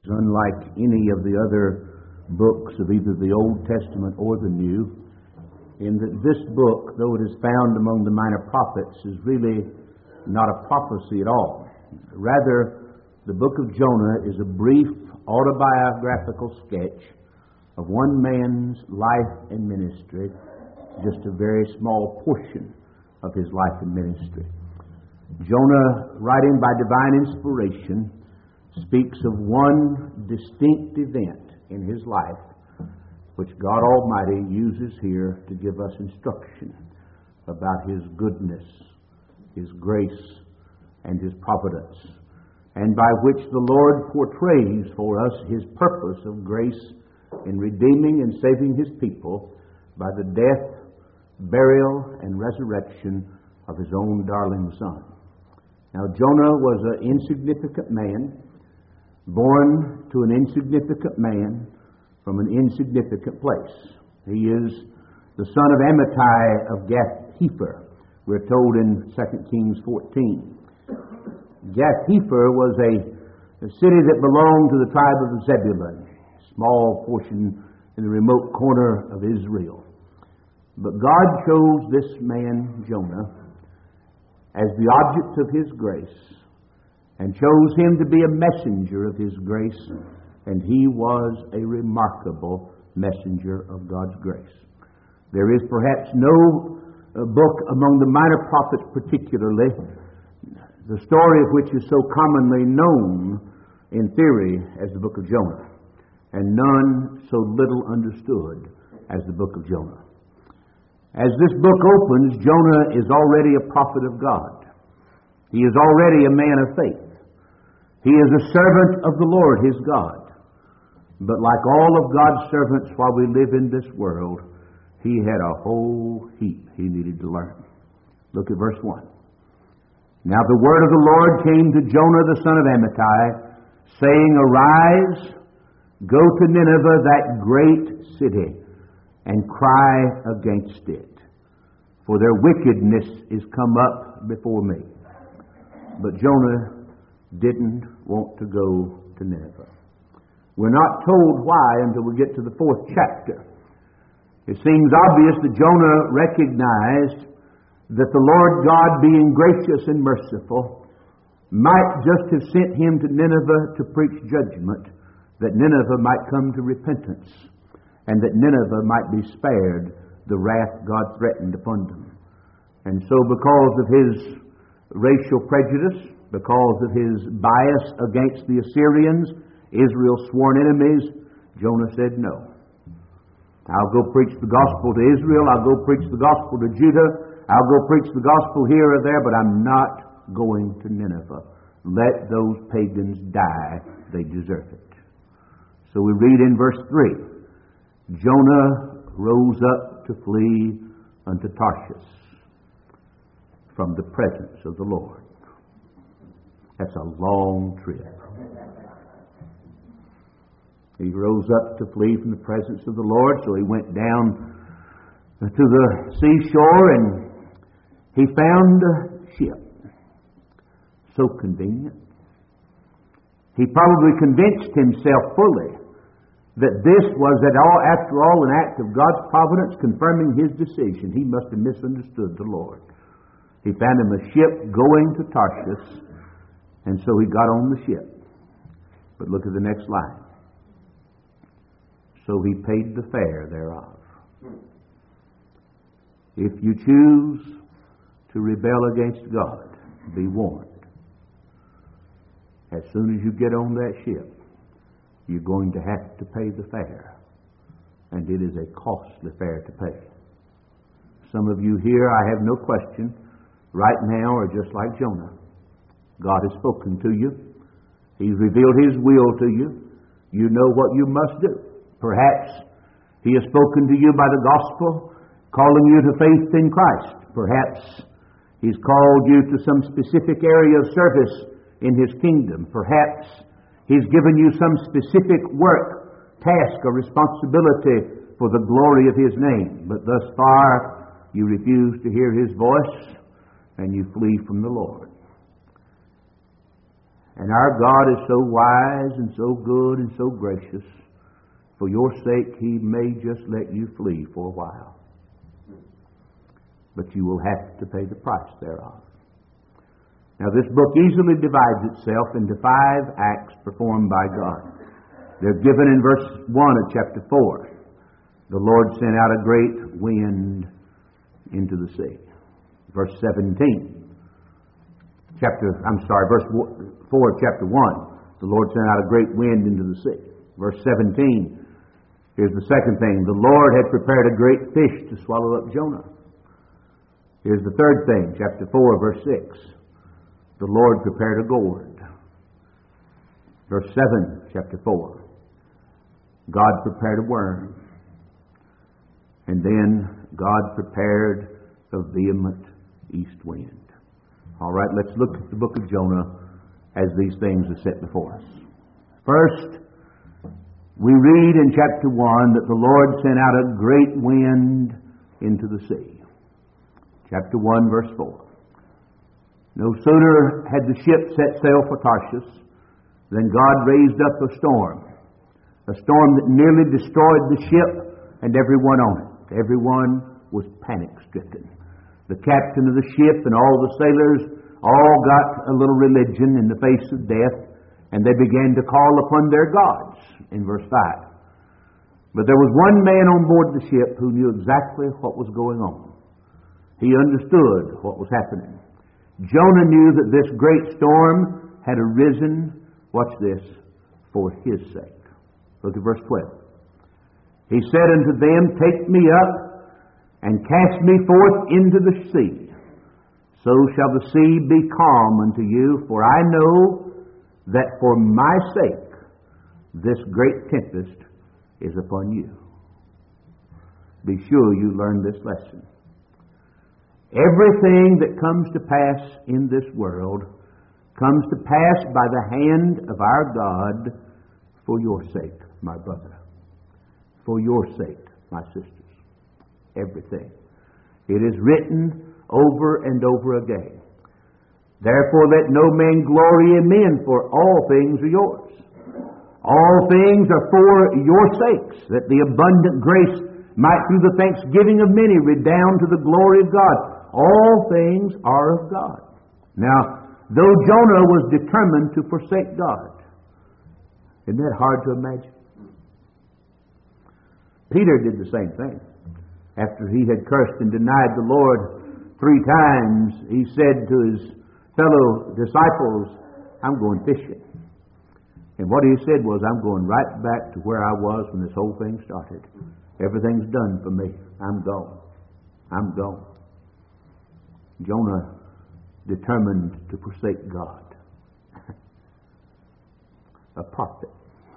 Unlike any of the other books of either the Old Testament or the New, in that this book, though it is found among the minor prophets, is really not a prophecy at all. Rather, the book of Jonah is a brief autobiographical sketch of one man's life and ministry, just a very small portion of his life and ministry. Jonah, writing by divine inspiration, speaks of one distinct event in his life which God Almighty uses here to give us instruction about His goodness, His grace, and His providence, and by which the Lord portrays for us His purpose of grace in redeeming and saving His people by the death, burial, and resurrection of His own darling Son. Now, Jonah was an insignificant man, born to an insignificant man from an insignificant place. He is the son of Amittai of Gath-hepher, we're told in 2 Kings 14. Gath-hepher was a city that belonged to the tribe of Zebulun, a small portion in the remote corner of Israel. But God chose this man, Jonah, as the object of His grace, and chose him to be a messenger of His grace, and he was a remarkable messenger of God's grace. There is perhaps no book among the minor prophets particularly, the story of which is so commonly known in theory as the book of Jonah, and none so little understood as the book of Jonah. As this book opens, Jonah is already a prophet of God. He is already a man of faith. He is a servant of the Lord his God. But like all of God's servants while we live in this world, he had a whole heap he needed to learn. Look at verse 1. Now the word of the Lord came to Jonah the son of Amittai, saying, Arise, go to Nineveh, that great city, and cry against it, for their wickedness is come up before me. But Jonah didn't want to go to Nineveh. We're not told why until we get to the 4th chapter. It seems obvious that Jonah recognized that the Lord God, being gracious and merciful, might just have sent him to Nineveh to preach judgment, that Nineveh might come to repentance, and that Nineveh might be spared the wrath God threatened upon them. And so because of his racial prejudice, because of his bias against the Assyrians, Israel's sworn enemies, Jonah said no. I'll go preach the gospel to Israel, I'll go preach the gospel to Judah, I'll go preach the gospel here or there, but I'm not going to Nineveh. Let those pagans die, they deserve it. So we read in verse 3, Jonah rose up to flee unto Tarshish from the presence of the Lord. That's a long trip. He rose up to flee from the presence of the Lord, so he went down to the seashore and he found a ship. So convenient. He probably convinced himself fully that this was after all an act of God's providence confirming his decision. He must have misunderstood the Lord. He found him a ship going to Tarshish, and so he got on the ship. But look at the next line. So he paid the fare thereof. If you choose to rebel against God, be warned. As soon as you get on that ship, you're going to have to pay the fare. And it is a costly fare to pay. Some of you here, I have no question, right now are just like Jonah. God has spoken to you. He's revealed His will to you. You know what you must do. Perhaps He has spoken to you by the gospel, calling you to faith in Christ. Perhaps He's called you to some specific area of service in His kingdom. Perhaps He's given you some specific work, task, or responsibility for the glory of His name. But thus far, you refuse to hear His voice, and you flee from the Lord. And our God is so wise and so good and so gracious. For your sake, He may just let you flee for a while. But you will have to pay the price thereof. Now, this book easily divides itself into 5 acts performed by God. They're given in verse 1 of chapter 4. The Lord sent out a great wind into the sea. Verse 17. Verse 4 of chapter 1. The Lord sent out a great wind into the sea. Verse 17. Here's the second thing. The Lord had prepared a great fish to swallow up Jonah. Here's the third thing. Chapter 4, verse 6. The Lord prepared a gourd. Verse 7, chapter 4. God prepared a worm. And then God prepared a vehement east wind. All right, let's look at the book of Jonah as these things are set before us. First, we read in chapter 1 that the Lord sent out a great wind into the sea. Chapter 1, verse 4. No sooner had the ship set sail for Tarshish than God raised up a storm that nearly destroyed the ship and everyone on it. Everyone was panic-stricken. The captain of the ship and all the sailors all got a little religion in the face of death, and they began to call upon their gods, in verse 5. But there was one man on board the ship who knew exactly what was going on. He understood what was happening. Jonah knew that this great storm had arisen, watch this, for his sake. Look at verse 12. He said unto them, Take me up and cast me forth into the sea. So shall the sea be calm unto you, for I know that for my sake this great tempest is upon you. Be sure you learn this lesson. Everything that comes to pass in this world comes to pass by the hand of our God for your sake, my brother. For your sake, my sisters. Everything. It is written over and over again. Therefore let no man glory in men, for all things are yours. All things are for your sakes, that the abundant grace might through the thanksgiving of many redound to the glory of God. All things are of God. Now, though Jonah was determined to forsake God, isn't that hard to imagine? Peter did the same thing. After he had cursed and denied the Lord 3 times, he said to his fellow disciples, I'm going fishing. And what he said was, I'm going right back to where I was when this whole thing started. Everything's done for me. I'm gone. I'm gone. Jonah determined to forsake God. A prophet.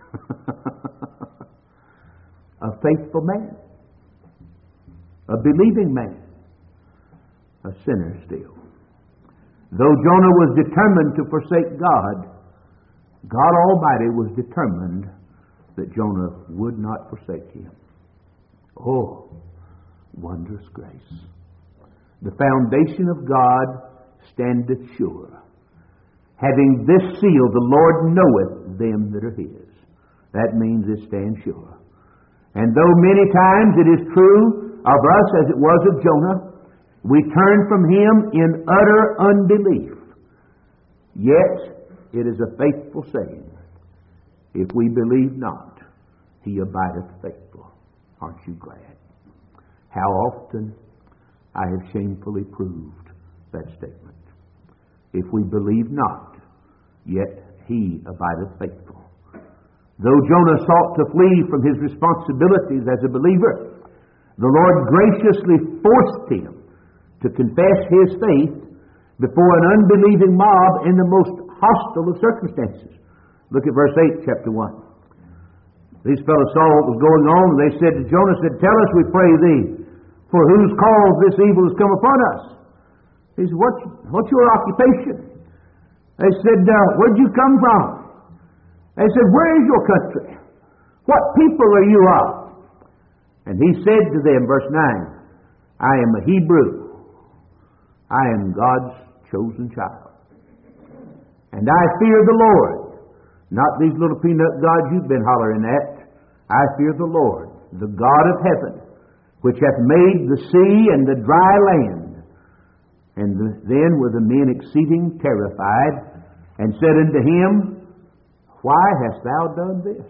A faithful man. A believing man. A sinner still. Though Jonah was determined to forsake God, God Almighty was determined that Jonah would not forsake Him. Oh, wondrous grace. The foundation of God standeth sure. Having this seal, the Lord knoweth them that are His. That means it stands sure. And though many times it is true of us as it was of Jonah, we turn from Him in utter unbelief. Yet it is a faithful saying, if we believe not, He abideth faithful. Aren't you glad? How often I have shamefully proved that statement. If we believe not, yet He abideth faithful. Though Jonah sought to flee from his responsibilities as a believer, the Lord graciously forced him to confess his faith before an unbelieving mob in the most hostile of circumstances. Look at verse 8, chapter 1. These fellows saw what was going on, and they said to Jonah, Tell us, we pray thee, for whose cause this evil has come upon us. He said, What's your occupation? They said, Where'd you come from? They said, Where is your country? What people are you of? And he said to them, verse 9, I am a Hebrew. I am God's chosen child. And I fear the Lord. Not these little peanut gods you've been hollering at. I fear the Lord, the God of heaven, which hath made the sea and the dry land. And then were the men exceeding terrified, and said unto him, Why hast thou done this?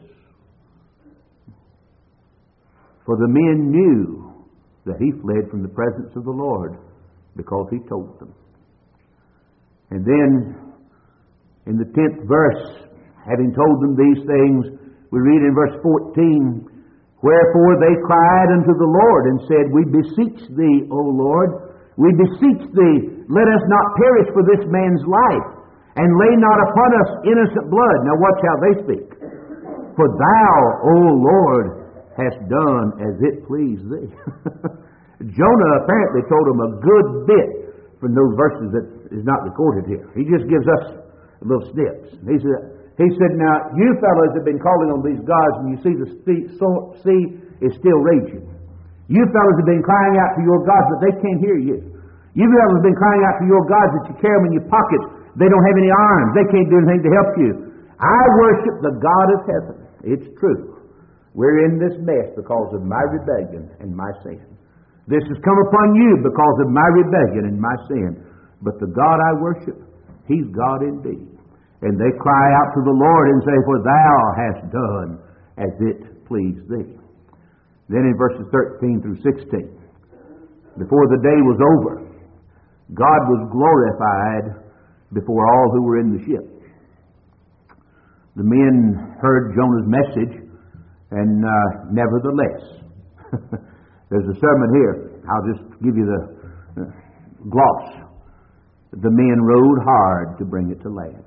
For the men knew that he fled from the presence of the Lord, because he told them. And then, in the 10th verse, having told them these things, we read in verse 14, Wherefore they cried unto the Lord, and said, We beseech thee, O Lord, we beseech thee, let us not perish for this man's life, and lay not upon us innocent blood. Now watch how they speak. For thou, O Lord, hast done as it pleased thee. Jonah apparently told them a good bit from those verses that is not recorded here. He just gives us little snips. He said, Now, you fellows have been calling on these gods, and you see the sea is still raging. You fellows have been crying out to your gods, but they can't hear you. You fellows have been crying out to your gods that you carry them in your pockets. They don't have any arms. They can't do anything to help you. I worship the God of heaven. It's true. We're in this mess because of my rebellion and my sin. This has come upon you because of my rebellion and my sin. But the God I worship, He's God indeed. And they cry out to the Lord and say, For thou hast done as it pleased thee. Then in verses 13 through 16, before the day was over, God was glorified before all who were in the ship. The men heard Jonah's message, and nevertheless, there's a sermon here. I'll just give you the gloss. The men rowed hard to bring it to land.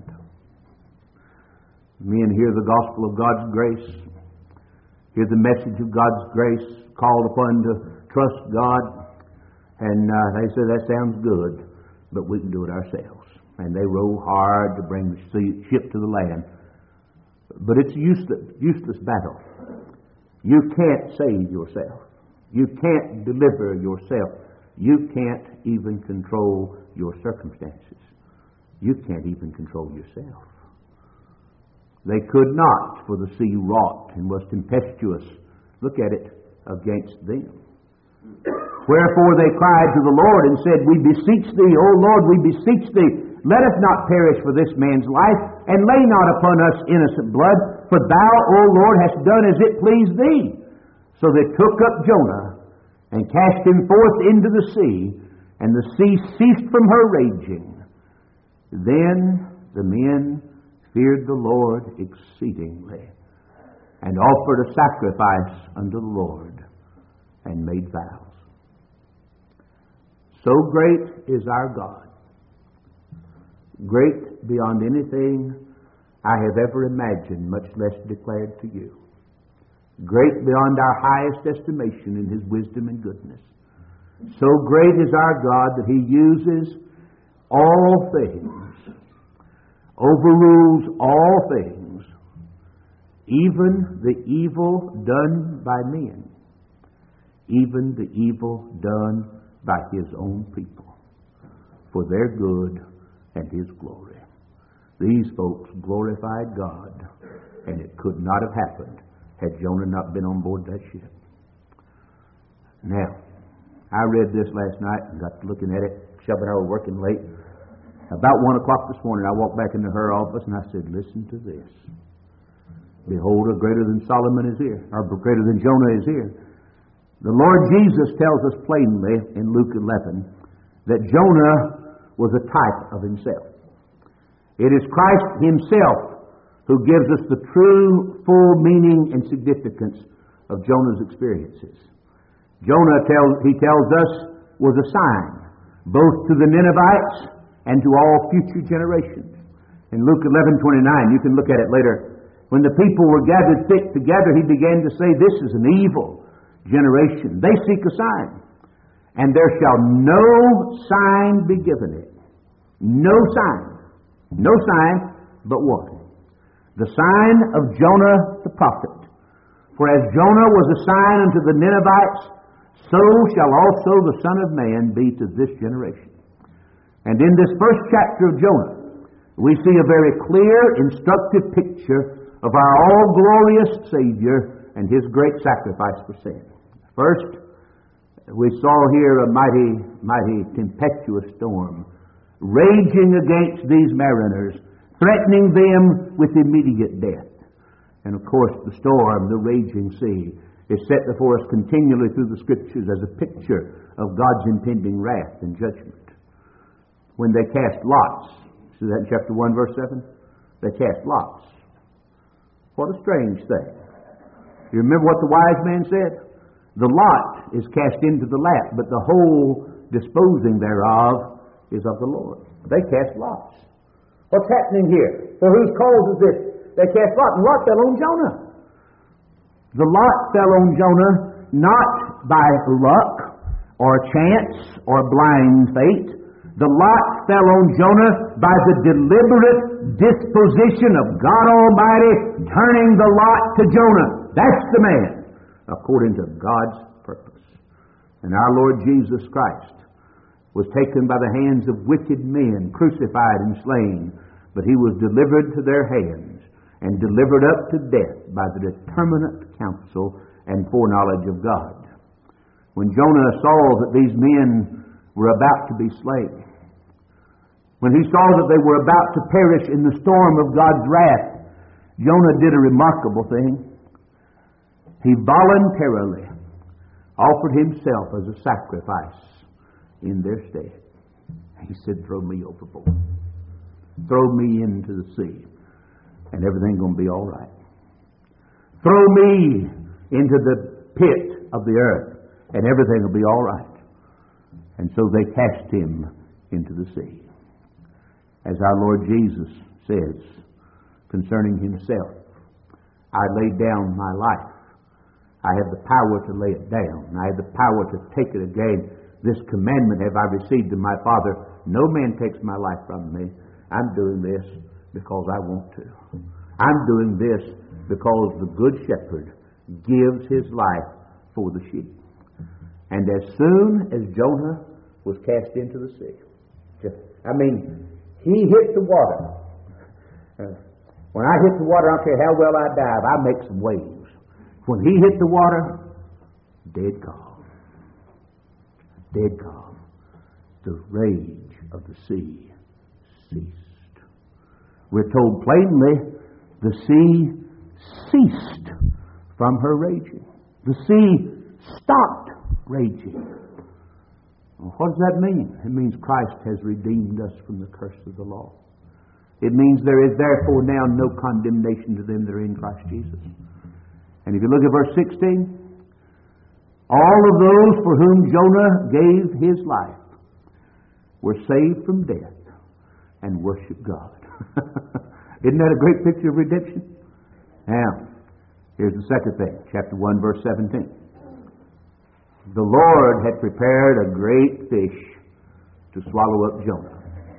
Men hear the gospel of God's grace, hear the message of God's grace, called upon to trust God, and they say, That sounds good, but we can do it ourselves. And they row hard to bring the ship to the land. But it's a useless battle. You can't save yourself. You can't deliver yourself. You can't even control your circumstances. You can't even control yourself. They could not, for the sea wrought and was tempestuous. Look at it, against them. Wherefore they cried to the Lord and said, We beseech thee, O Lord, we beseech thee, let us not perish for this man's life, and lay not upon us innocent blood, for thou, O Lord, hast done as it pleased thee. So they took up Jonah and cast him forth into the sea, and the sea ceased from her raging. Then the men feared the Lord exceedingly, and offered a sacrifice unto the Lord, and made vows. So great is our God, great beyond anything I have ever imagined, much less declared to you. Great beyond our highest estimation in His wisdom and goodness. So great is our God that He uses all things, overrules all things, even the evil done by men, even the evil done by His own people, for their good and His glory. These folks glorified God, and it could not have happened had Jonah not been on board that ship. Now, I read this last night and got to looking at it. Shep and I were working late. About 1 o'clock this morning, I walked back into her office and I said, Listen to this. Behold, a greater than Solomon is here, or greater than Jonah is here. The Lord Jesus tells us plainly in Luke 11 that Jonah was a type of Himself. It is Christ Himself who gives us the true, full meaning and significance of Jonah's experiences. Jonah, he tells us, was a sign, both to the Ninevites and to all future generations. In Luke 11:29, you can look at it later. When the people were gathered thick together, He began to say, This is an evil generation. They seek a sign, and there shall no sign be given it. No sign. No sign but one. The sign of Jonah the prophet. For as Jonah was a sign unto the Ninevites, so shall also the Son of Man be to this generation. And in this first chapter of Jonah, we see a very clear, instructive picture of our all-glorious Savior and His great sacrifice for sin. First, we saw here a mighty tempestuous storm raging against these mariners, threatening them with immediate death. And of course, the storm, the raging sea, is set before us continually through the Scriptures as a picture of God's impending wrath and judgment. When they cast lots, see that in chapter 1, verse 7? They cast lots. What a strange thing. You remember what the wise man said? The lot is cast into the lap, but the whole disposing thereof is of the Lord. They cast lots. What's happening here? For whose cause is this? They cast lots, and lot fell on Jonah. The lot fell on Jonah not by luck or chance or blind fate. The lot fell on Jonah by the deliberate disposition of God Almighty turning the lot to Jonah. That's the man, according to God's purpose. And our Lord Jesus Christ was taken by the hands of wicked men, crucified and slain, but He was delivered to their hands and delivered up to death by the determinate counsel and foreknowledge of God. When Jonah saw that these men were about to be slain, when he saw that they were about to perish in the storm of God's wrath, Jonah did a remarkable thing. He voluntarily offered himself as a sacrifice in their stead. He said, "Throw me overboard. Throw me into the sea, and everything's going to be all right. Throw me into the pit of the earth, and everything will be all right." And so they cast him into the sea. As our Lord Jesus says concerning Himself, "I laid down my life. I have the power to lay it down. I have the power to take it again. This commandment have I received of my Father. No man takes my life from me. I'm doing this because I want to. I'm doing this because the Good Shepherd gives his life for the sheep." And as soon as Jonah was cast into the sea, he hit the water. When I hit the water, I don't care how well I dive, I make some waves. When he hit the water, dead calm. Dead calm. The rage of the sea ceased. We're told plainly, the sea ceased from her raging. The sea stopped raging. Well, what does that mean? It means Christ has redeemed us from the curse of the law. It means there is therefore now no condemnation to them that are in Christ Jesus. And if you look at verse 16, all of those for whom Jonah gave his life were saved from death and worship God. Isn't that a great picture of redemption? Now, here's the second thing. Chapter 1, verse 17. The Lord had prepared a great fish to swallow up Jonah.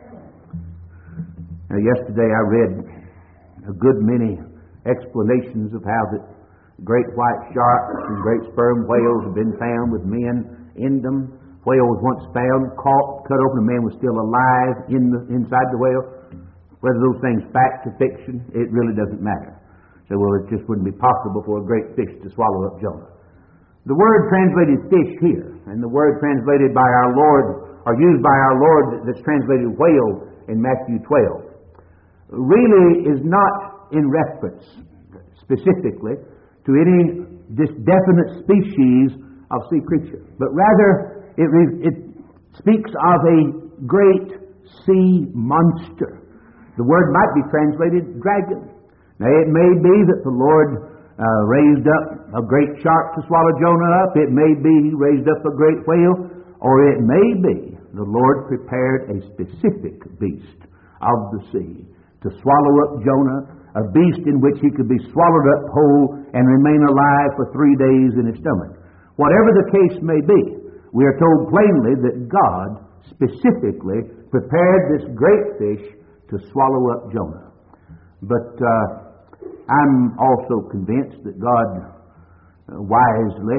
Now, yesterday I read a good many explanations of how that great white sharks and great sperm whales have been found with men in them. Whale was once found, caught, cut open, a man was still alive inside the whale. Whether those things fact or fiction, it really doesn't matter. So, well, it just wouldn't be possible for a great fish to swallow up Jonah. The word translated fish here, and the word translated by our Lord, or used by our Lord that's translated whale in Matthew 12, really is not in reference specifically to any definite species of sea creature, but rather it speaks of a great sea monster. The word might be translated dragon. Now, it may be that the Lord raised up a great shark to swallow Jonah up. It may be He raised up a great whale. Or it may be the Lord prepared a specific beast of the sea to swallow up Jonah, a beast in which he could be swallowed up whole and remain alive for 3 days in his stomach. Whatever the case may be, we are told plainly that God specifically prepared this great fish to swallow up Jonah. But I'm also convinced that God wisely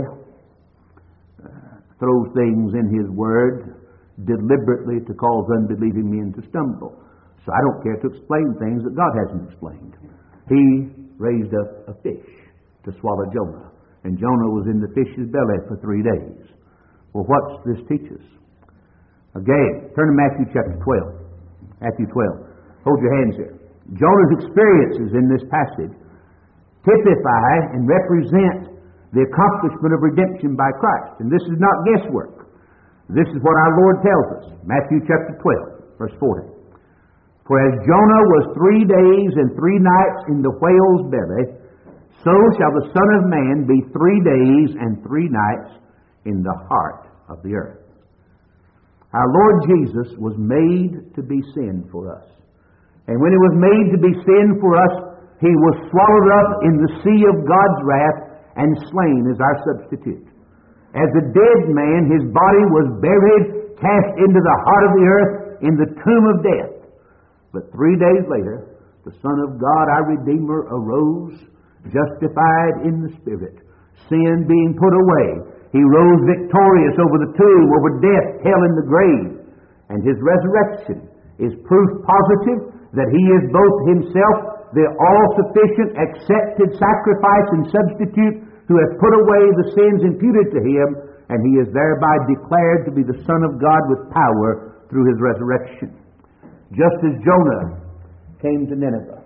throws things in His Word deliberately to cause unbelieving men to stumble. So I don't care to explain things that God hasn't explained. He raised up a fish to swallow Jonah. And Jonah was in the fish's belly for 3 days. Well, what's this teach us? Again, turn to Matthew chapter 12. Matthew 12. Hold your hands there. Jonah's experiences in this passage typify and represent the accomplishment of redemption by Christ. And this is not guesswork. This is what our Lord tells us. Matthew chapter 12, verse 40. For as Jonah was 3 days and 3 nights in the whale's belly, so shall the Son of Man be 3 days and 3 nights in the heart of the earth. Our Lord Jesus was made to be sin for us. And when He was made to be sin for us, He was swallowed up in the sea of God's wrath and slain as our substitute. As a dead man, His body was buried, cast into the heart of the earth, in the tomb of death. But 3 days later, the Son of God, our Redeemer, arose, justified in the Spirit, sin being put away. He rose victorious over the tomb, over death, hell, and the grave. And His resurrection is proof positive that He is both Himself, the all-sufficient, accepted sacrifice and substitute who has put away the sins imputed to Him, and He is thereby declared to be the Son of God with power through His resurrection. Just as Jonah came to Nineveh,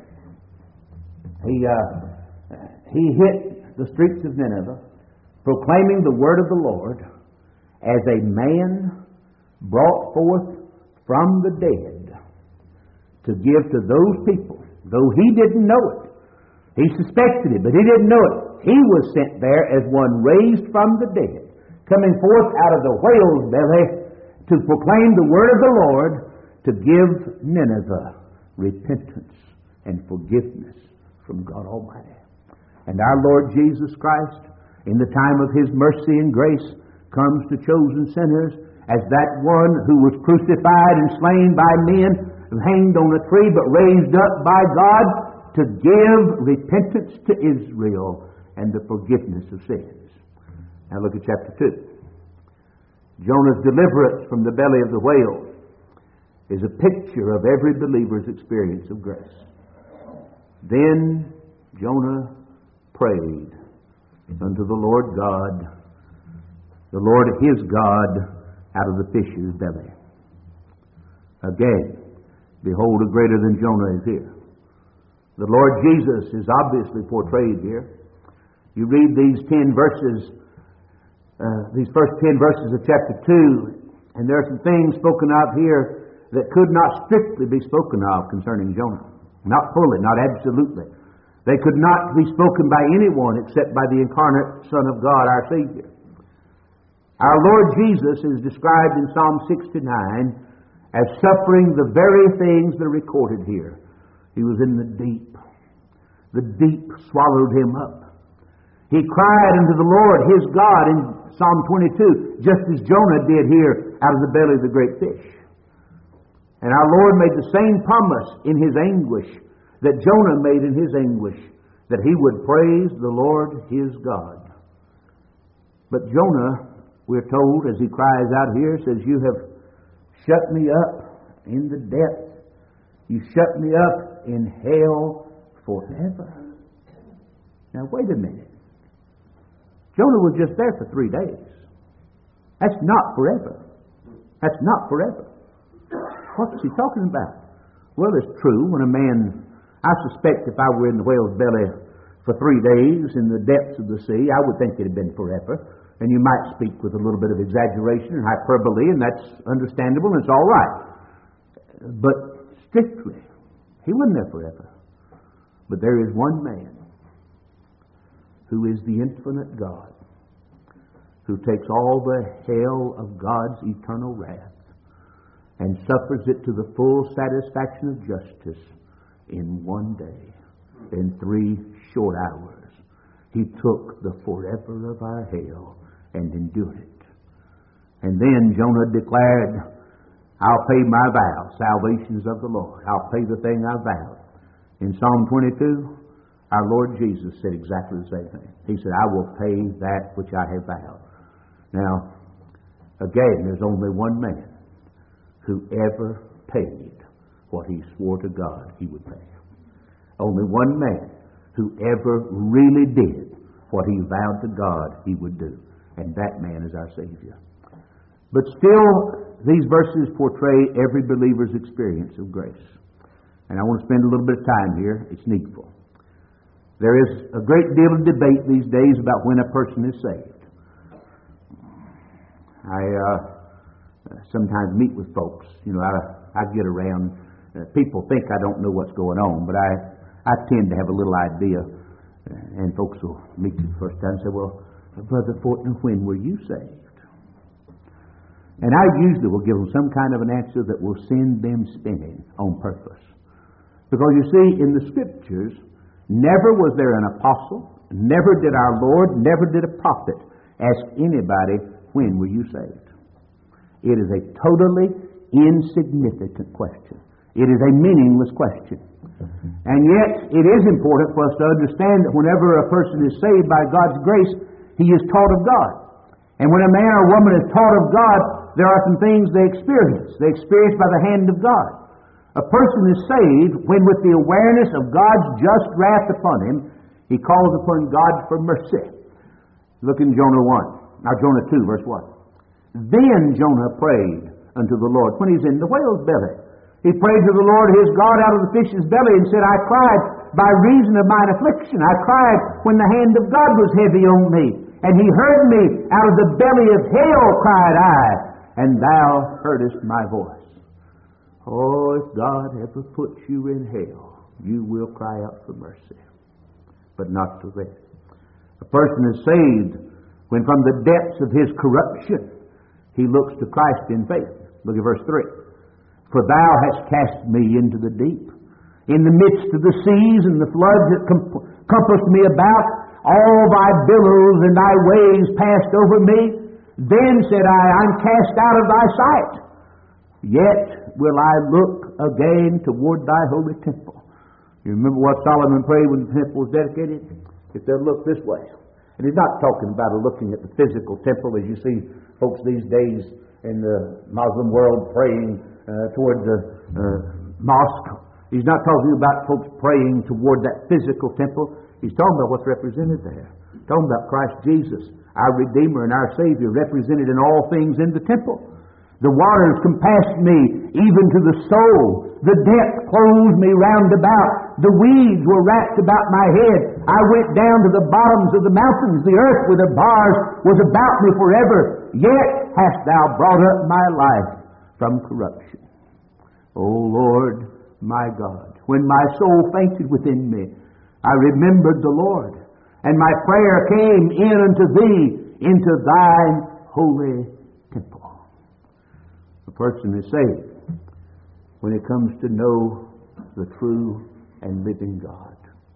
he hit the streets of Nineveh, proclaiming the word of the Lord as a man brought forth from the dead to give to those people, though he didn't know it. He suspected it, but he didn't know it. He was sent there as one raised from the dead, coming forth out of the whale's belly to proclaim the word of the Lord, to give Nineveh repentance and forgiveness from God Almighty. And our Lord Jesus Christ, in the time of His mercy and grace, comes to chosen sinners as that one who was crucified and slain by men, hanged on a tree, but raised up by God to give repentance to Israel and the forgiveness of sins. Now look at chapter 2. Jonah's deliverance from the belly of the whale is a picture of every believer's experience of grace. Then Jonah prayed unto the Lord God, the Lord his God, out of the fish's belly. Again, behold, a greater than Jonah is here. The Lord Jesus is obviously portrayed here. You read these 10 verses, these first 10 verses of chapter 2, and there are some things spoken of here that could not strictly be spoken of concerning Jonah. Not fully, not absolutely. They could not be spoken by anyone except by the incarnate Son of God, our Savior. Our Lord Jesus is described in Psalm 69 as suffering the very things that are recorded here. He was in the deep. The deep swallowed Him up. He cried unto the Lord his God in Psalm 22, just as Jonah did here out of the belly of the great fish. And our Lord made the same promise in His anguish that Jonah made in his anguish, that he would praise the Lord his God. But Jonah, we're told, as he cries out here, says, you have shut me up in the depth. You shut me up in hell forever. Now, wait a minute. Jonah was just there for 3 days. That's not forever. That's not forever. What's he talking about? Well, it's true when a man, I suspect if I were in the whale's belly for 3 days in the depths of the sea, I would think it had been forever. And you might speak with a little bit of exaggeration and hyperbole, and that's understandable, and it's all right. But strictly, he wasn't there forever. But there is one man who is the infinite God, who takes all the hell of God's eternal wrath and suffers it to the full satisfaction of justice in one day, in 3 short hours. He took the forever of our hell and endured it. And then Jonah declared, I'll pay my vow. Salvation is of the Lord. I'll pay the thing I vowed. In Psalm 22, our Lord Jesus said exactly the same thing. He said, I will pay that which I have vowed. Now, again, there's only one man who ever paid what he swore to God he would pay. Only one man who ever really did what he vowed to God he would do, and that man is our Savior. But still, these verses portray every believer's experience of grace. And I want to spend a little bit of time here. It's needful. There is a great deal of debate these days about when a person is saved. I sometimes meet with folks. I get around. People think I don't know what's going on, but I tend to have a little idea. And folks will meet you the first time and say, "Well, Brother Fortner, when were you saved?" And I usually will give them some kind of an answer that will send them spinning on purpose. Because you see, in the Scriptures, never was there an apostle, never did our Lord, never did a prophet ask anybody, "When were you saved?" It is a totally insignificant question. It is a meaningless question. And yet, it is important for us to understand that whenever a person is saved by God's grace, he is taught of God. And when a man or woman is taught of God, there are some things they experience. They experience by the hand of God. A person is saved when, with the awareness of God's just wrath upon him, he calls upon God for mercy. Look in Jonah 2, verse 1. Then Jonah prayed unto the Lord when he's in the whale's belly. He prayed to the Lord his God out of the fish's belly and said, "I cried by reason of mine affliction. I cried when the hand of God was heavy on me. And he heard me out of the belly of hell, cried I, and thou heardest my voice." Oh, if God ever puts you in hell, you will cry out for mercy, but not to that. A person is saved when from the depths of his corruption he looks to Christ in faith. Look at verse 3. "For thou hast cast me into the deep, in the midst of the seas and the floods that compassed me about. All thy billows and thy waves passed over me. Then said I, I'm cast out of thy sight. Yet will I look again toward thy holy temple." You remember what Solomon prayed when the temple was dedicated? If they'll look this way. And he's not talking about looking at the physical temple as you see folks these days in the Muslim world praying toward the mosque. He's not talking about folks praying toward that physical temple. He's talking about what's represented there. He's talking about Christ Jesus, our Redeemer and our Savior, represented in all things in the temple. The waters compassed me even to the soul. The depth closed me round about. The weeds were wrapped about my head. I went down to the bottoms of the mountains. The earth with her bars was about me forever. Yet hast thou brought up my life from corruption. O Lord, my God, when my soul fainted within me, I remembered the Lord, and my prayer came in unto thee, into thine holy temple. A person is saved when he comes to know the true and living God.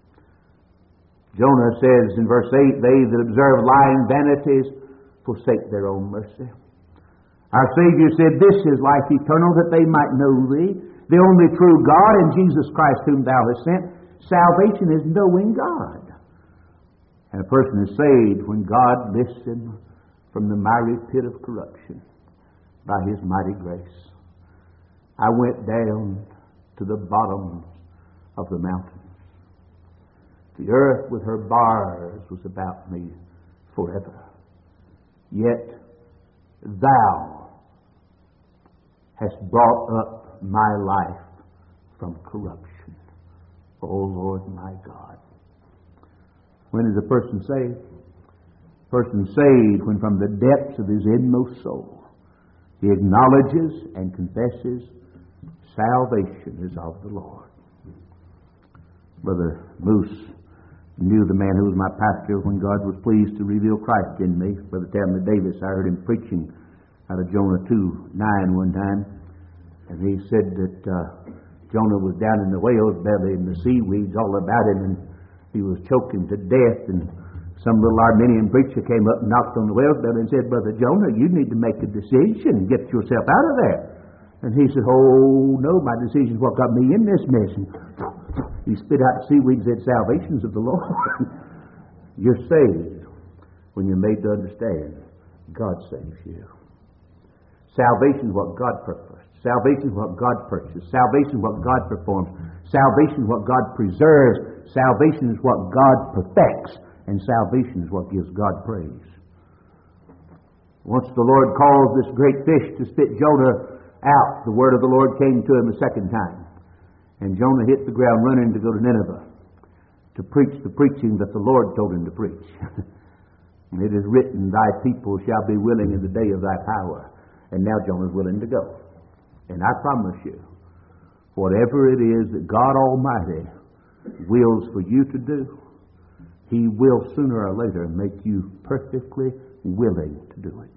Jonah says in verse 8, "They that observe lying vanities forsake their own mercy." Our Savior said, "This is life eternal, that they might know thee, the only true God, and Jesus Christ whom thou hast sent." Salvation is knowing God. And a person is saved when God lifts him from the miry pit of corruption by His mighty grace. I went down to the bottoms of the mountains. The earth with her bars was about me forever. Yet thou hast brought up my life from corruption. O Lord my God. When is a person saved? A person saved when from the depths of his inmost soul he acknowledges and confesses salvation is of the Lord. Brother Moose knew the man who was my pastor when God was pleased to reveal Christ in me. Brother Tamler Davis, I heard him preaching out of Jonah 2:9 one time, and he said that Jonah was down in the whale's belly and the seaweeds all about him, and he was choking to death, and some little Arminian preacher came up and knocked on the whale's belly and said, "Brother Jonah, you need to make a decision, get yourself out of there." And he said, "Oh no, my decision's what got me in this mess." And he spit out the seaweed and said, "Salvation's of the Lord." You're saved when you're made to understand God saves you. Salvation is what God purposed. Salvation is what God purchased. Salvation is what God performs. Salvation is what God preserves. Salvation is what God perfects. And salvation is what gives God praise. Once the Lord caused this great fish to spit Jonah out, the word of the Lord came to him a second time. And Jonah hit the ground running to go to Nineveh to preach the preaching that the Lord told him to preach. It is written, thy people shall be willing in the day of thy power. And now Jonah's willing to go. And I promise you, whatever it is that God Almighty wills for you to do, He will sooner or later make you perfectly willing to do it.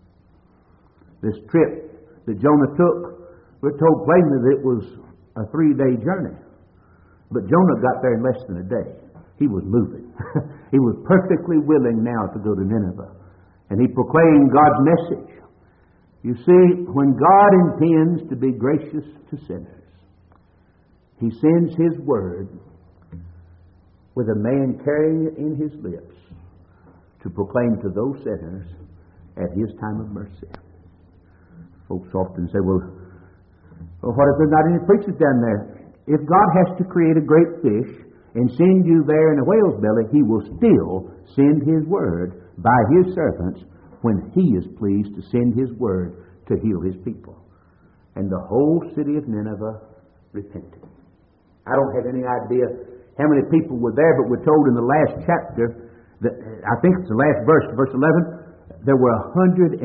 This trip that Jonah took, we're told plainly that it was a 3-day journey. But Jonah got there in less than a day. He was moving. He was perfectly willing now to go to Nineveh. And he proclaimed God's message. You see, when God intends to be gracious to sinners, He sends His word with a man carrying it in his lips to proclaim to those sinners at His time of mercy. Folks often say, well, what if there's not any preachers down there? If God has to create a great fish and send you there in a whale's belly, He will still send His word by His servants when He is pleased to send His word to heal His people. And the whole city of Nineveh repented. I don't have any idea how many people were there, but we're told in the last chapter, that I think it's the last verse, verse 11, there were 120,000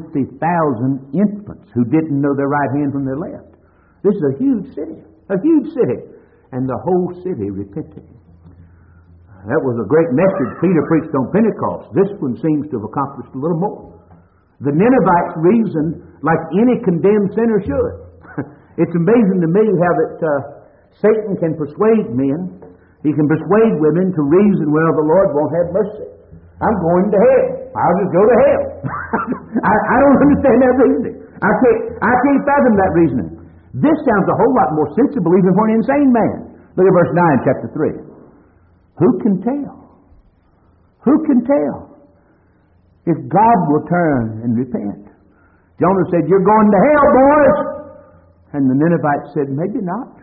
infants who didn't know their right hand from their left. This is a huge city. A huge city. And the whole city repented. That was a great message Peter preached on Pentecost. This one seems to have accomplished a little more. The Ninevites reasoned like any condemned sinner should. It's amazing to me how that Satan can persuade men. He can persuade women to reason, well, the Lord won't have mercy. I'm going to hell. I'll just go to hell. I don't understand that reasoning. I can't fathom that reasoning. This sounds a whole lot more sensible even for an insane man. Look at verse 9, chapter 3. Who can tell? Who can tell if God will turn and repent? Jonah said, you're going to hell, boys. And the Ninevites said, maybe not.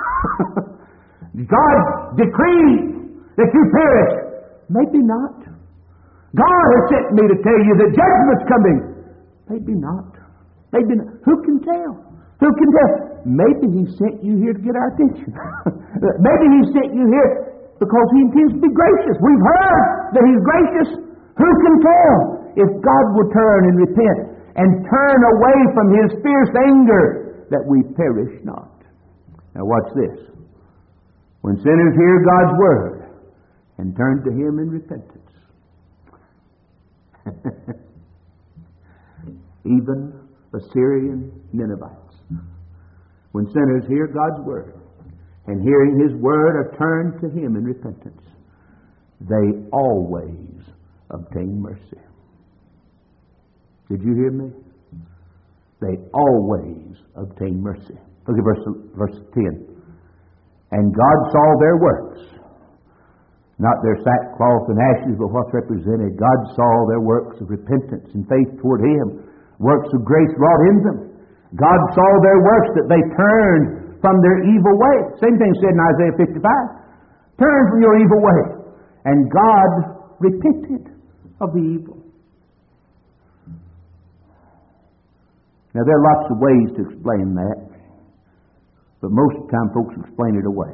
God decreed that you perish. Maybe not. God has sent me to tell you that judgment's coming. Maybe not. Maybe not. Who can tell? Who can tell? Maybe He sent you here to get our attention. Maybe He sent you here because He intends to be gracious. We've heard that He's gracious. Who can tell if God will turn and repent and turn away from His fierce anger that we perish not? Now watch this. When sinners hear God's word and turn to Him in repentance, even Assyrian Ninevites, when sinners hear God's word and hearing His word are turned to Him in repentance, they always obtain mercy. Did you hear me? They always obtain mercy. Look at verse 10. And God saw their works, not their sackcloth and ashes, but what's represented. God saw their works of repentance and faith toward Him, works of grace wrought in them. God saw their works, that they turned from their evil way. Same thing said in Isaiah 55. Turn from your evil way. And God repented of the evil. Now there are lots of ways to explain that, but most of the time folks explain it away.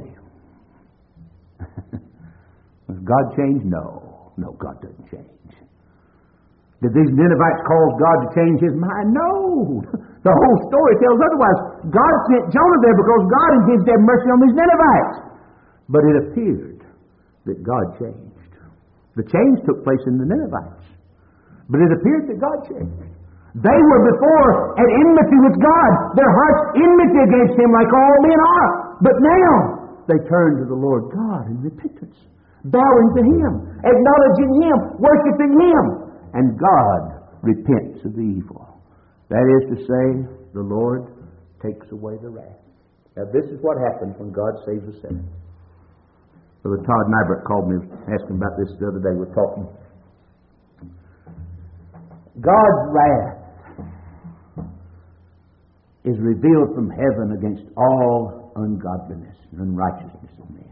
Does God change? No. No, God doesn't change. Did these Ninevites cause God to change His mind? No. The whole story tells otherwise. God sent Jonah there because God intends to have mercy on these Ninevites. But it appeared that God changed. The change took place in the Ninevites. But it appeared that God changed. They were before at enmity with God. Their hearts enmity against Him like all men are. But now they turn to the Lord God in repentance, bowing to Him, acknowledging Him, worshiping Him. And God repents of the evil. That is to say, the Lord takes away the wrath. Now this is what happens when God saves a sinner. Brother Todd Nybert called me, asking about this the other day. We're talking. God's wrath is revealed from heaven against all ungodliness and unrighteousness of men.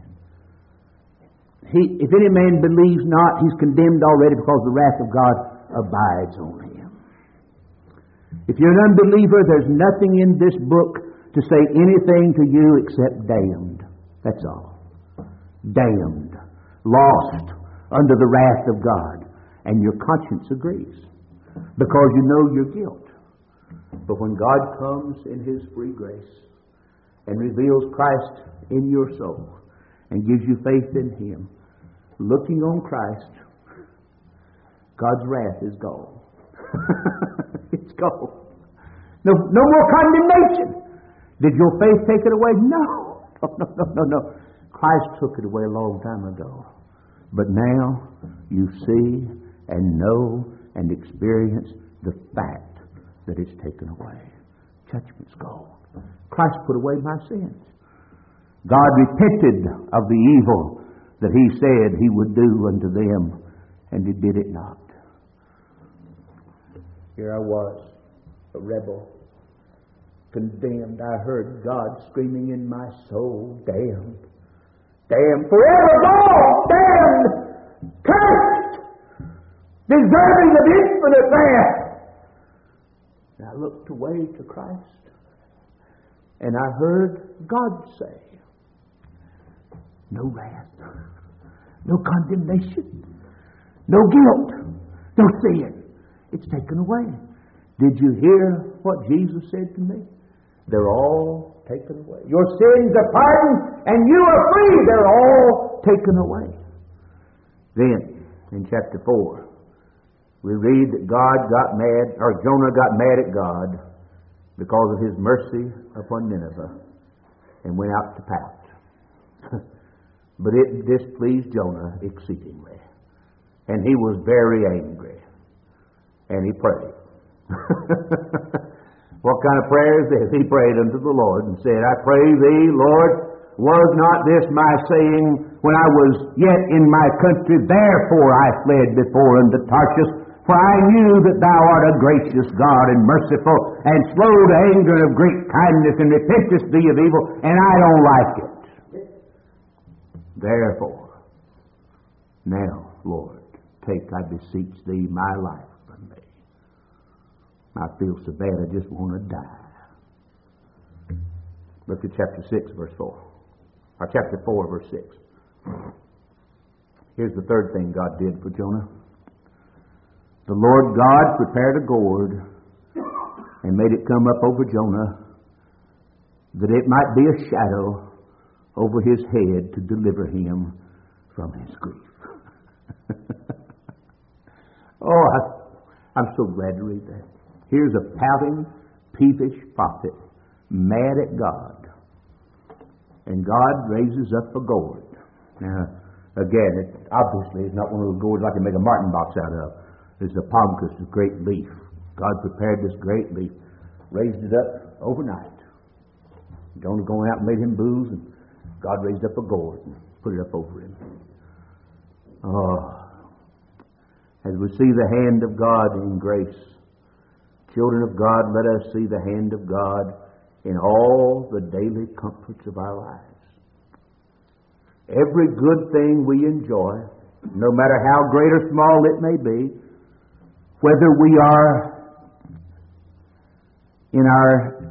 If any man believes not, he's condemned already, because the wrath of God abides on him. If you're an unbeliever, there's nothing in this book to say anything to you except damned. That's all. Damned. Lost under the wrath of God. And your conscience agrees, because you know your guilt. But when God comes in His free grace and reveals Christ in your soul and gives you faith in Him, looking on Christ, God's wrath is gone. It's gone. No more condemnation. Did your faith take it away? No. No. Christ took it away a long time ago. But now you see and know and experience the fact that it's taken away. Judgment's gone. Christ put away my sins. God repented of the evil that He said He would do unto them, and He did it not. Here I was, a rebel, condemned. I heard God screaming in my soul, damned. Damned, forever gone, damned, cursed, deserving of infinite wrath. And I looked away to Christ, and I heard God say, no wrath, no condemnation, no guilt, no sin. It's taken away. Did you hear what Jesus said to me? They're all taken away. Your sins are pardoned, and you are free. They're all taken away. Then, in chapter 4, we read that Jonah got mad at God because of His mercy upon Nineveh and went out to pout. But it displeased Jonah exceedingly, and he was very angry, and he prayed. What kind of prayer is this? He prayed unto the Lord and said, I pray Thee, Lord, was not this my saying when I was yet in my country? Therefore I fled before unto Tarshish, for I knew that Thou art a gracious God and merciful, and slow to anger and of great kindness, and repentest Thee of evil, and I don't like it. Therefore, now, Lord, take, I beseech Thee, my life from me. I feel so bad, I just want to die. Look at chapter 6, verse 4. Or chapter 4, verse 6. Here's the third thing God did for Jonah. The Lord God prepared a gourd and made it come up over Jonah, that it might be a shadow over his head to deliver him from his grief. I'm so glad to read that. Here's a pouting, peevish prophet, mad at God. And God raises up a gourd. Now, again, it obviously is not one of those gourds I can make a martin box out of. It's a pomcus, a great leaf. God prepared this great leaf, raised it up overnight. Jonah going out and made him booze, and God raised up a gourd and put it up over him. As we see the hand of God in grace, children of God, let us see the hand of God in all the daily comforts of our lives. Every good thing we enjoy, no matter how great or small it may be, whether we are in our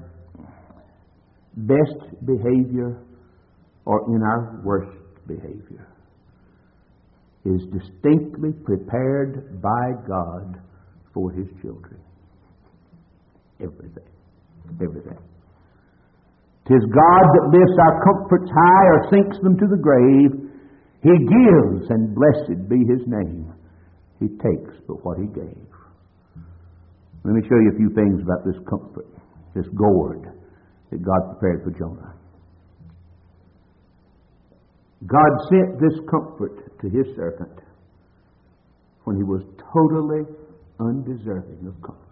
best behavior or in our worst behavior, is distinctly prepared by God for His children. Everything. 'Tis God that lifts our comforts high or sinks them to the grave. He gives, and blessed be His name. He takes but what He gave. Let me show you a few things about this comfort, this gourd that God prepared for Jonah. God sent this comfort to His servant when he was totally undeserving of comfort.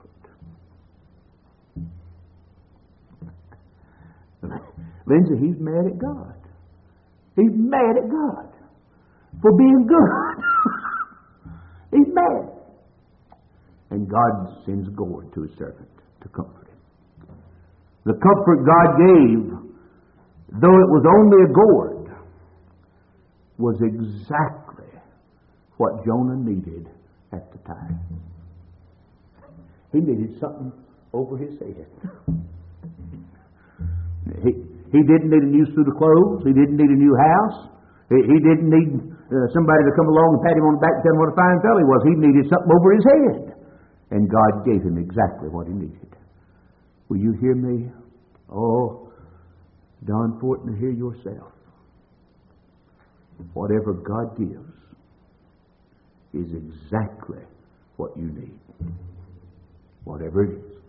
Lindsay, he's mad at God. He's mad at God for being good. He's mad. And God sends gourd to His servant to comfort him. The comfort God gave, though it was only a gourd, was exactly what Jonah needed at the time. He needed something over his head. He didn't need a new suit of clothes. He didn't need a new house. He didn't need somebody to come along and pat him on the back and tell him what a fine fellow he was. He needed something over his head. And God gave him exactly what he needed. Will you hear me? Oh, Don Fortner, hear yourself. Whatever God gives is exactly what you need. Whatever it is.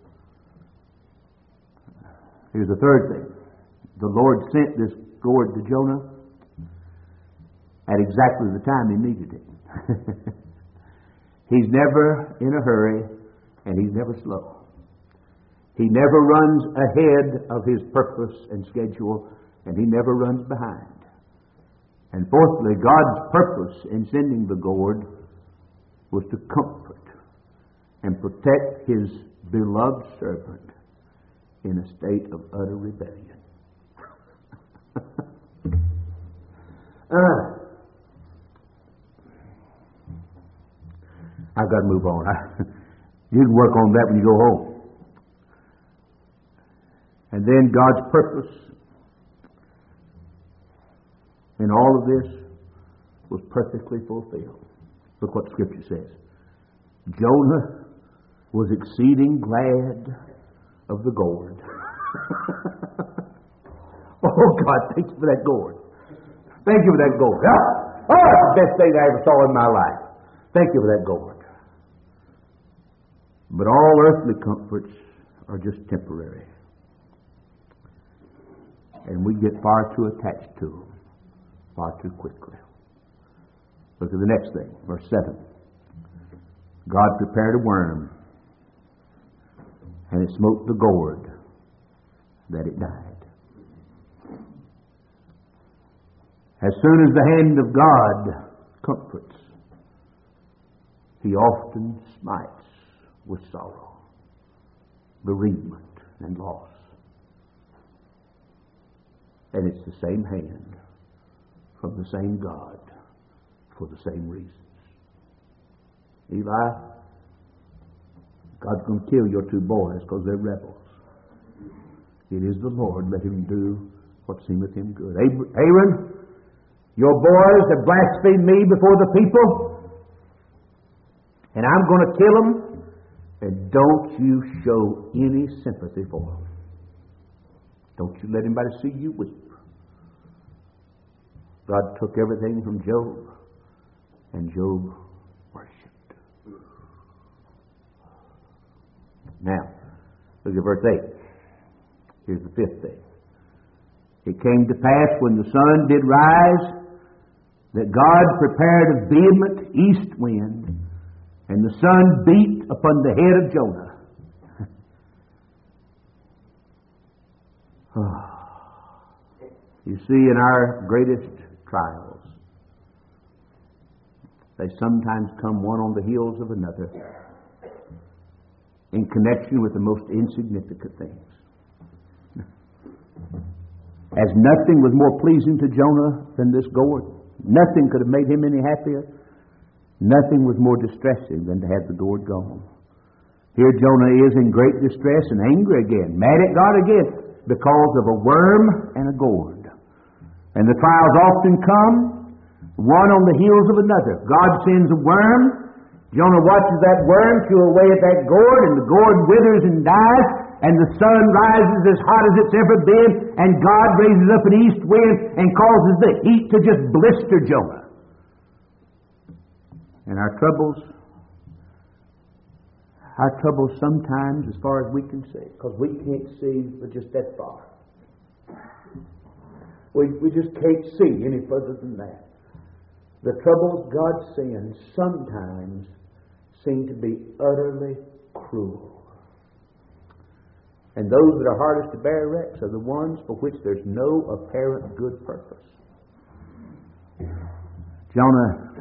Here's the third thing. The Lord sent this gourd to Jonah at exactly the time he needed it. He's never in a hurry, and he's never slow. He never runs ahead of his purpose and schedule, and he never runs behind. And fourthly, God's purpose in sending the gourd was to comfort and protect his beloved servant in a state of utter rebellion. I've got to move on. You can work on that when you go home. And then God's purpose in all of this was perfectly fulfilled. Look what Scripture says. Jonah was exceeding glad of the gourd. Oh God, thank you for that gourd. Thank you for that gourd. Oh, that's the best thing I ever saw in my life. Thank you for that gourd. But all earthly comforts are just temporary. And we get far too attached to them far too quickly. Look at the next thing, verse 7. God prepared a worm, and it smote the gourd, that it died. As soon as the hand of God comforts, He often smites with sorrow, bereavement, and loss. And it's the same hand from the same God for the same reasons. Eli, God's going to kill your two boys because they're rebels. It is the Lord. Let him do what seemeth him good. Aaron, your boys have blasphemed me before the people, and I'm going to kill them, and don't you show any sympathy for them. Don't you let anybody see you weep. God took everything from Job, and Job worshipped. Now, look at verse 8. Here's the fifth thing. It came to pass when the sun did rise that God prepared a vehement east wind, and the sun beat upon the head of Jonah. You see, in our greatest trials, they sometimes come one on the heels of another in connection with the most insignificant things. As nothing was more pleasing to Jonah than this gourd, nothing could have made him any happier. Nothing was more distressing than to have the gourd gone. Here Jonah is in great distress and angry again, mad at God again, because of a worm and a gourd. And the trials often come, one on the heels of another. God sends a worm. Jonah watches that worm chew away at that gourd, and the gourd withers and dies, and the sun rises as hot as it's ever been, and God raises up an east wind and causes the heat to just blister Jonah. And our troubles sometimes, as far as we can see, because we can't see but just that far. We just can't see any further than that. The troubles God sends sometimes seem to be utterly cruel. And those that are hardest to bear, Rex, are the ones for which there's no apparent good purpose. Jonah,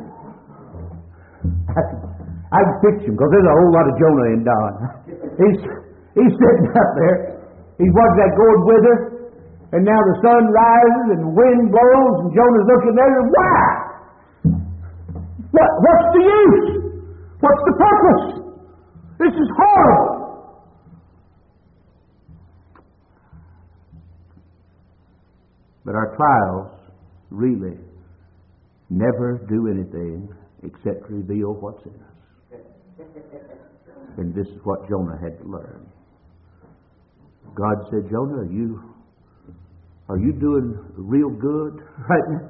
I can picture him because there's a whole lot of Jonah in Don. He's sitting up there. He was that gourd wither, and now the sun rises and the wind blows, and Jonah's looking there, and why? What's the use? What's the purpose? This is horrible. But our trials really never do anything except reveal what's in us. And this is what Jonah had to learn. God said, Jonah, are you doing real good right now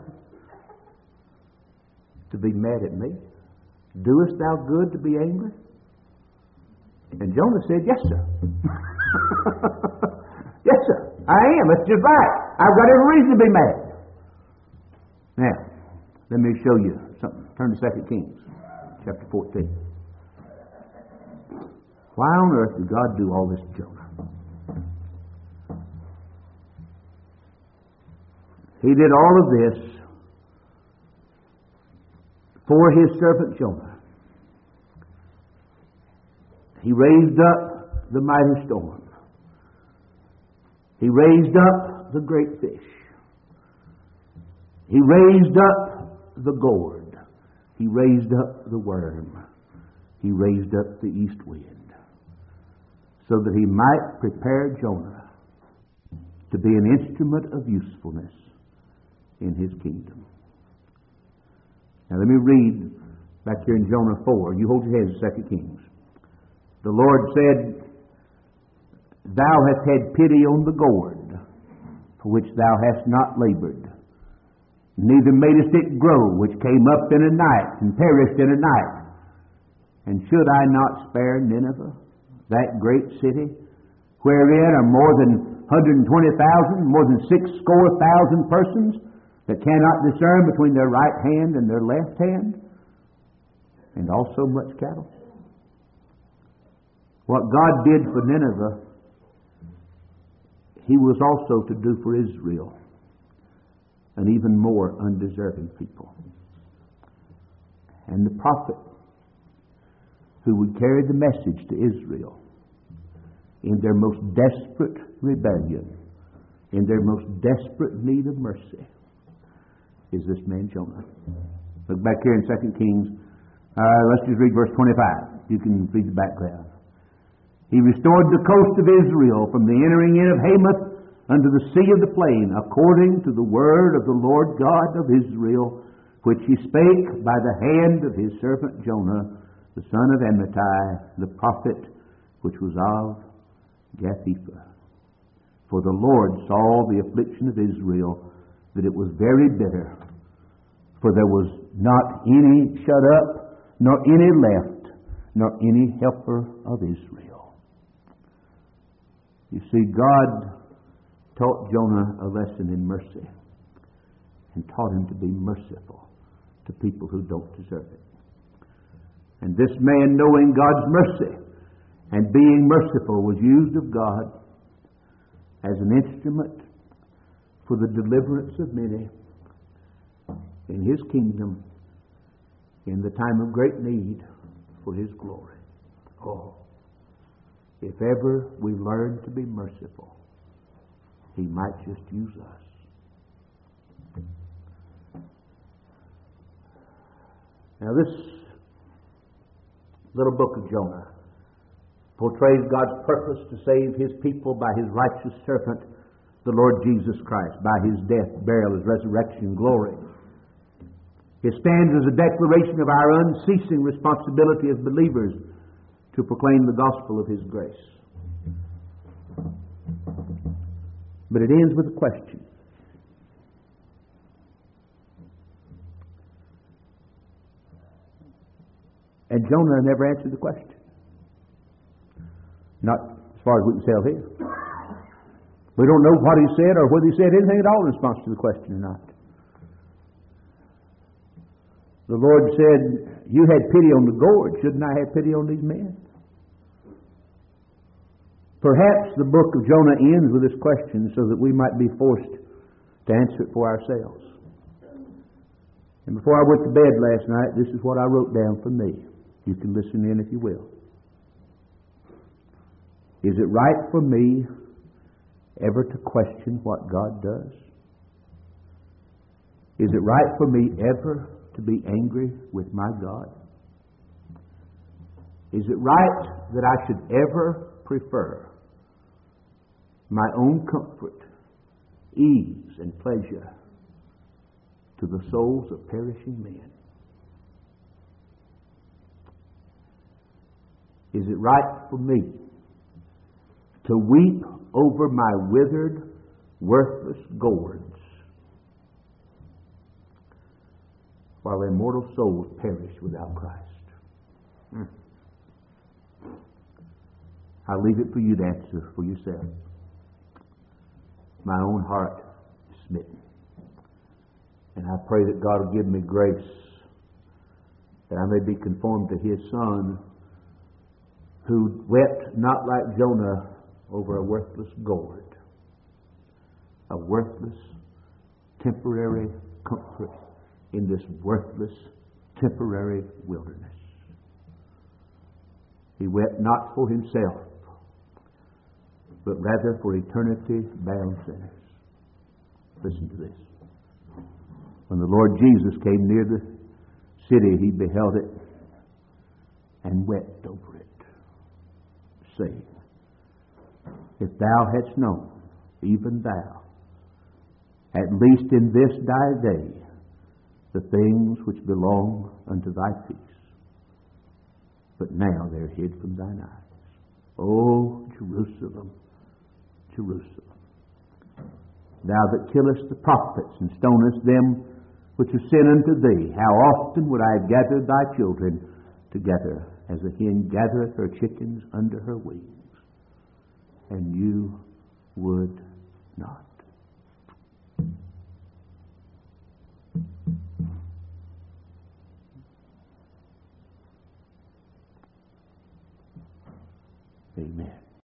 to be mad at me? Doest thou good to be angry? And Jonah said, yes, sir. Yes, sir. I am. That's just right. I've got every reason to be mad. Now, let me show you something. Turn to 2 Kings, chapter 14. Why on earth did God do all this to Jonah? He did all of this for His servant Jonah. He raised up the mighty storm. He raised up the great fish. He raised up the gourd. He raised up the worm. He raised up the east wind, so that He might prepare Jonah to be an instrument of usefulness in His kingdom. Now let me read back here in Jonah 4. You hold your heads, 2 Kings. The Lord said, Thou hast had pity on the gourd, for which thou hast not labored, neither madest it grow, which came up in a night, and perished in a night. And should I not spare Nineveh, that great city, wherein are more than 120,000, more than 600,000 persons, that cannot discern between their right hand and their left hand, and also much cattle? What God did for Nineveh, He was also to do for Israel, an even more undeserving people. And the prophet who would carry the message to Israel in their most desperate rebellion, in their most desperate need of mercy, is this man Jonah. Look back here in 2 Kings. Let's just read verse 25. You can read the background. He restored the coast of Israel from the entering in of Hamath unto the sea of the plain, according to the word of the Lord God of Israel, which He spake by the hand of His servant Jonah, the son of Amittai, the prophet, which was of Gath-hepher. For the Lord saw the affliction of Israel, that it was very bitter, for there was not any shut up, nor any left, nor any helper of Israel. You see, God taught Jonah a lesson in mercy, and taught him to be merciful to people who don't deserve it. And this man, knowing God's mercy and being merciful, was used of God as an instrument for the deliverance of many in His kingdom in the time of great need for His glory. Oh, if ever we learn to be merciful, He might just use us. Now this little book of Jonah portrays God's purpose to save His people by His righteous servant, the Lord Jesus Christ, by His death, burial, His resurrection, glory. It stands as a declaration of our unceasing responsibility as believers to proclaim the gospel of His grace. But it ends with a question. And Jonah never answered the question. Not as far as we can tell here. We don't know what he said or whether he said anything at all in response to the question or not. The Lord said, You had pity on the gourd. Shouldn't I have pity on these men? Perhaps the book of Jonah ends with this question so that we might be forced to answer it for ourselves. And before I went to bed last night, this is what I wrote down for me. You can listen in if you will. Is it right for me ever to question what God does? Is it right for me ever to be angry with my God? Is it right that I should ever prefer my own comfort, ease, and pleasure to the souls of perishing men? Is it right for me to weep over my withered, worthless gourds while immortal souls perish without Christ? I'll leave it for you to answer for yourself. My own heart is smitten. And I pray that God will give me grace that I may be conformed to His Son, who wept not like Jonah over a worthless gourd, a worthless, temporary comfort in this worthless, temporary wilderness. He wept not for himself, but rather for eternity-bound sinners. Listen to this. When the Lord Jesus came near the city, He beheld it and wept over it, saying, If thou hadst known, even thou, at least in this thy day, the things which belong unto thy peace, but now they're hid from thine eyes. O Jerusalem, Jerusalem, thou that killest the prophets and stonest them which have sinned unto thee, how often would I have gathered thy children together as a hen gathereth her chickens under her wings, and you would not. Amen.